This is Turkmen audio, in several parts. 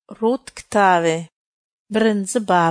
Rut kitabı 1. bab.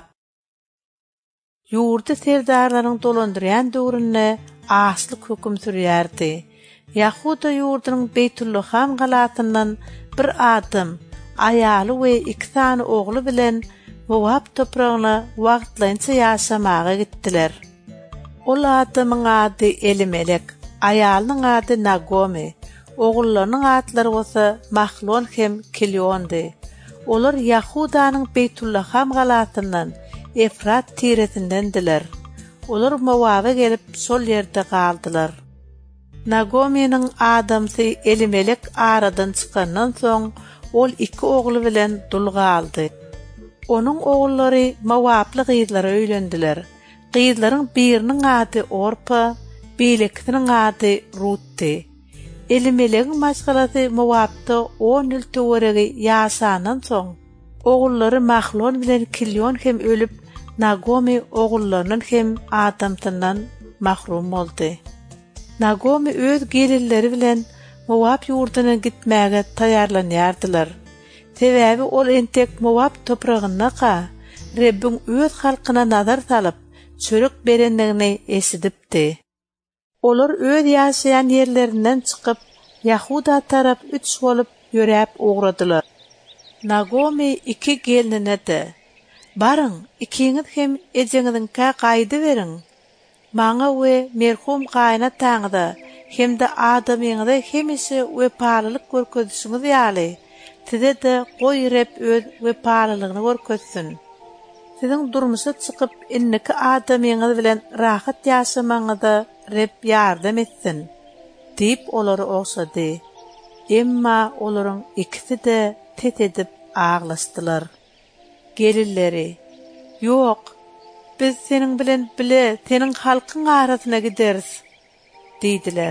Yurdu serdarlaryň dolandyrýan döwründe aslyk höküm sürýärdi. Yahuda yurdunun Beytüllaham galatyndan bir adam, aýaly we 2 tane ogly bilen Moab topragyna wagtlança ýaşamaga gitdiler. Ol adamyň ady Elimelek, aýalynyň ady Nagomi, ogullarının adları bolsa Mahlon hem Kiliondy. Olar Yahudanyň Beytüllaham galatyndan Efrat tiresindendiler. Olar Moab'a gelip sol ýerde galdylar. Nagomi'nin adamsy Elimelek aradan çykandan soň ol 2 ogly bilen dul galdy. Onuň ogullary Moably gyzlara öýlendiler. Gyzlaryň biriniň ady Orpa, beýlektiniň ady Rut'ty. Elimelek'in maşgalasy Moab'da 10 ýyl töweregi ýaşanan soň ogullary Mahlon bilen Kilion hem ölüp, Nagomi ogullarynyň hem adamtyndan mahrum boldy. Nagomi öz gelinleri bilen Moab ýurduna gitmäge taýarlanýardylar. Sebäbi ol entek Moab topragyna Rebbin öz halkyna nazar salyp, çörek berendigini esitipdi. Olar öz ýaşaýan ýerlerinden çykyp, Yahuda tarap 3 bolup ýöräp ugradylar. Nagomi 2 gelinine de, "Barın, ikiňiz hem ejeňiziňkä gaýdy beriň. Maňa we merhum gaýna taňyda hemde adamyňyza hemişe wepalylyk görkezýäňiz ýaly. Size de goý Reb öz wepalylygyny görkezsin. Siziň durmuşa çykyp inniki adamyňyz bilen rahat ýaşamaňyza Reb ýardam etsin," diýip olary oňşady. Emma olaryň ikisi de tet edip ağlaşdylar. Gelinleri, "Ýok, biz seniň bilen bile seniň halkyň arasyna gideriz," diýdiler.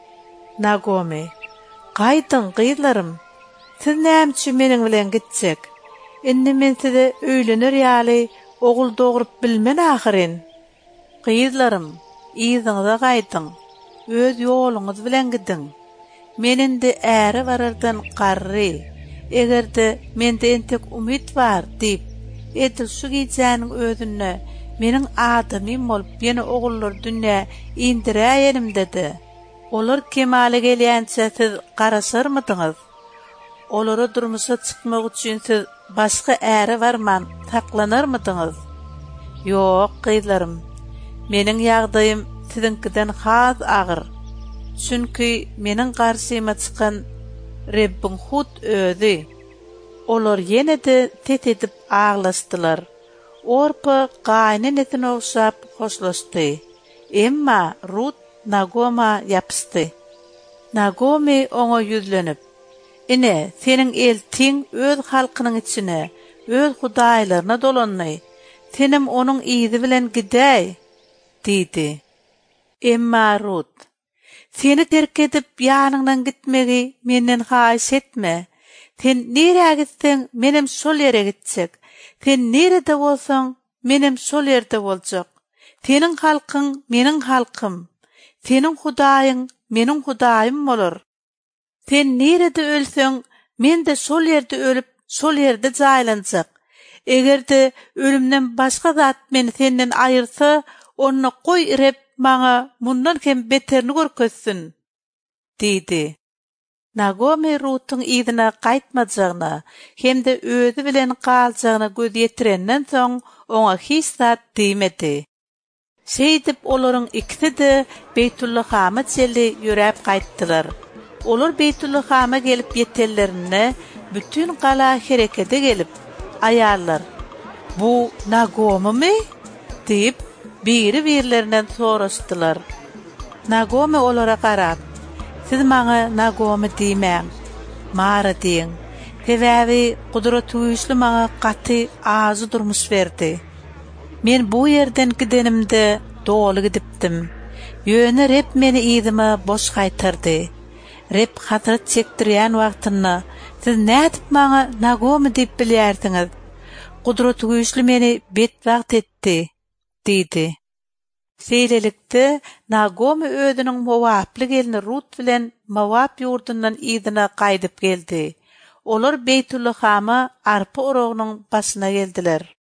Nagomi, "Gaýdyň gyzlarym, siz näme meniň bilen gitjek? Indi men size öýlenir ýaly ogul dogrup bilmen ahyryn. Gyzlarym, iziňize gaýdyň, öz ýoluňyz bilen gidiň. Men indi äri barardan garry, egerde mende entek umyt bar diýip, edil şu gijäniň özüne meniň adamym bolup ýene ogullar dünýä indiräýenim" dedi. "Olar kemale gelýänçe siz garaşarmydyňyz? Olara durmuşa çykmak üçin siz başga äri barman saklanarmydyňyz?" "Ýok, gyzlarym, meniň ýagdaýym sizinkiden has agyr. Çünki meniň garşyma çykan Rebbin hut özi." Olar ýene de tet edip ağlaşdylar. Orpa gaýnynetine oňşap hoşlaşdy. Emma Rut Nagoma ýapysdy. Nagomi oňa ýüzlenip, "Ine, seniň eltiň öz halkynyň içine, öz hudaýlaryna dolandy. Senim onuň izi bilen gidäý," diýdi. Emma Rut, "Seni terk edip ýanyňdan gitmegi menden haýyş etme. Sen nereye gitsen menem şol ýere gitjek. Sen nerede bolsaň menem şol ýerde boljak. Seniň halkyň meniň halkym. Seniň hudaýyň meniň hudaýym bolar. Sen nerede ölseň men de şol ýerde ölüp şol ýerde jaýlanjak. Egerde ölümden başga zat meni senden aýyrsa, onu goý Reb maňa mundan hem beterini görkezsin," diýdi. Nagomi Rut'un izine gaýtmajagyna hemde özü bilen galjagyna göz ýetirenden soň oňa hiç zat diýmedi. Şeýdip olaryň ikisi de Beytüllahama çeli ýöräp gaýtdylar. Olar Beytüllahama gelip ýetellerine bütün gala herekete gelip, aýallar, "Bu Nagomi-mi?" diýip biri-birlerinden soraşdylar. Nagomi olara garap, "Siz maňa Nagomi diýmäň, Mara diýin. Sebäbi gudraty güýçli maňa gaty azy durmuş berdi. Men bu ýerden gidenimde doly gidipdim. Ýöne Reb meni izime boş gaýtardy. Reb hatrat çekdirýän wagtyna siz nädip maňa Nagomi diýip bilýärdiňiz? Gudraty güýçli meni betwagt etdi," diýdi. Seýlelikde Nagomi özüniň Moably gelini Rut bilen Moab ýurdundan izine gaýdyp geldi. Olar Beytüllahama arpa orog'ning basına geldiler.